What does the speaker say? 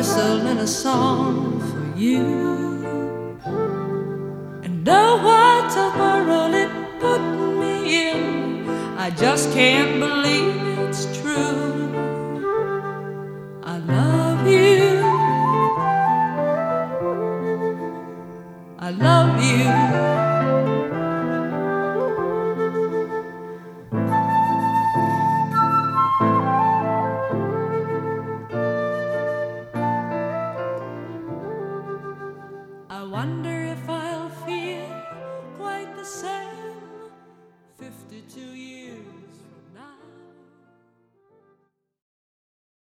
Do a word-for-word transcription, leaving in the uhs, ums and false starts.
rehearsal and a song for you. And oh, what a world it put me in. I just can't believe it's true. I love you. I love you. I wonder if I'll feel quite the same fifty-two years